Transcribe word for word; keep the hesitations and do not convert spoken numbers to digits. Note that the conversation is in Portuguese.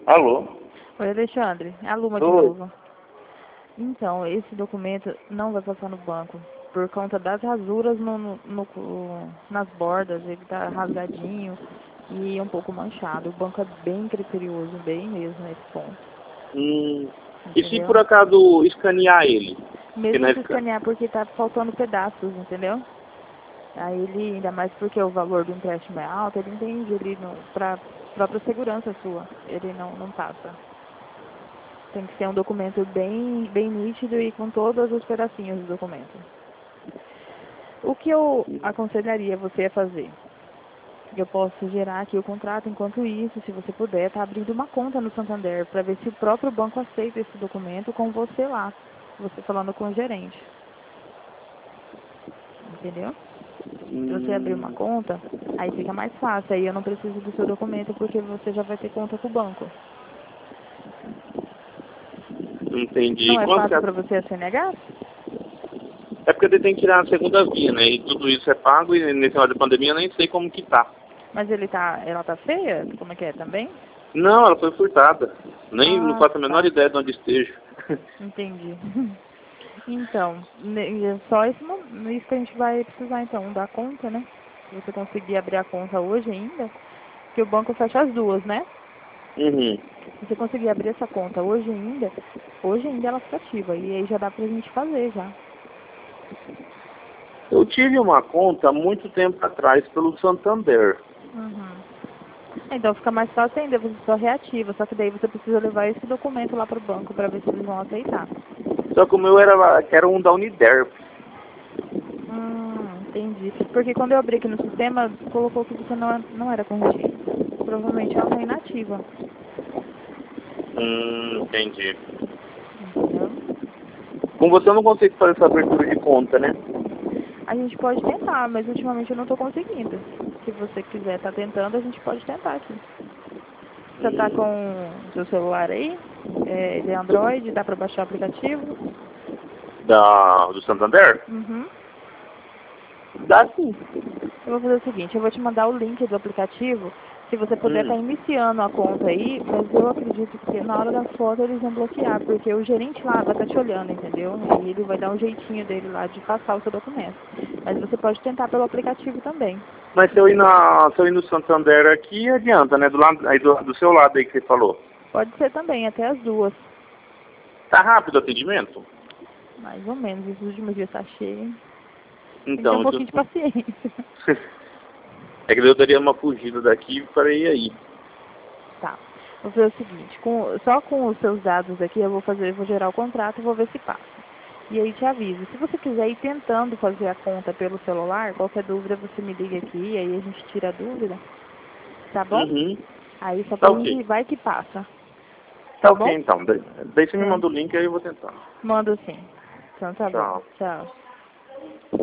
Alô? Oi, Alexandre. É a Luma de Oi. novo. Então, esse documento não vai passar no banco. Por conta das rasuras no, no- no- nas bordas, ele tá rasgadinho e um pouco manchado. O banco é bem criterioso, bem mesmo nesse ponto. Hum, e se por Entendeu? acaso escanear ele? Que não Mesmo é se esca... escanear porque tá faltando pedaços, entendeu? Aí ele, ainda mais porque o valor do empréstimo é alto, ele entende, ele não, pra própria segurança sua, ele não, não passa. Tem que ser um documento bem, bem nítido e com todos os pedacinhos do documento. O que eu aconselharia você a fazer? Eu posso gerar aqui o contrato, enquanto isso, se você puder, tá abrindo uma conta no Santander para ver se o próprio banco aceita esse documento com você lá, você falando com o gerente. Entendeu? Se você abrir uma Hum, conta, aí fica mais fácil, aí eu não preciso do seu documento porque você já vai ter conta com o banco. entendi. Não é Quanto que fácil é? para você a C N H? É porque ele tem que tirar a segunda via, né? E tudo isso é pago e nesse hora de pandemia eu nem sei como que tá. Mas ele tá, ela tá feia? Como é que é também? Não, ela foi furtada. Nem não Ah, faço a menor tá. ideia de onde esteja. Entendi. Então, ne- é só esse, mo- isso que a gente vai precisar então, da conta, né? Se você conseguir abrir a conta hoje ainda, que o banco fecha as duas, né? Uhum. Se você conseguir abrir essa conta hoje ainda, hoje ainda ela fica ativa. E aí já dá pra gente fazer já. Eu tive uma conta há muito tempo atrás pelo Santander. Uhum. Então fica mais fácil ainda, você só reativa, só que daí você precisa levar esse documento lá pro banco pra ver se eles vão aceitar. Só que o meu era, que era um da Uniderp. Hum, entendi. Porque quando eu abri aqui no sistema, colocou que você não, não era corrigida. Provavelmente ela tá inativa. Hum, entendi. Entendeu? Com você eu não consigo fazer essa abertura de conta, né? A gente pode tentar, mas ultimamente eu não tô conseguindo. Se você quiser tá tentando, a gente pode tentar aqui. Você tá com Hum, o seu celular aí? É, ele é Android, dá pra baixar o aplicativo? da, do Santander? Uhum. Dá sim. Eu vou fazer o seguinte, eu vou te mandar o link do aplicativo, se você puder estar Hum. iniciando a conta aí, mas eu acredito que na hora da foto eles vão bloquear, porque o gerente lá vai estar te olhando, entendeu? E ele vai dar um jeitinho dele lá de passar o seu documento. Mas você pode tentar pelo aplicativo também. Mas se eu ir na, se eu ir no Santander aqui, adianta, né? Do lado, aí do, do seu lado aí que você falou. Pode ser também, até as duas. Tá rápido o atendimento? Mais ou menos, esses últimos dias tá cheio, hein? Tem que ter um Então, pouquinho de eu- paciência. é que eu daria uma fugida daqui e falei, e aí? Tá. Vou fazer o seguinte, com, só com os seus dados aqui eu vou fazer, eu vou gerar o contrato e vou ver se passa. E aí te aviso. Se você quiser ir tentando fazer a conta pelo celular, qualquer dúvida você me liga aqui e aí a gente tira a dúvida. Tá bom? Uhum. Aí só Tá pra ok. gente vai que passa. Tá Tá ok bom? então. Da- Daí você me Então, manda o link aí eu vou tentar. manda sim. Então tá bom. Tchau. Tchau.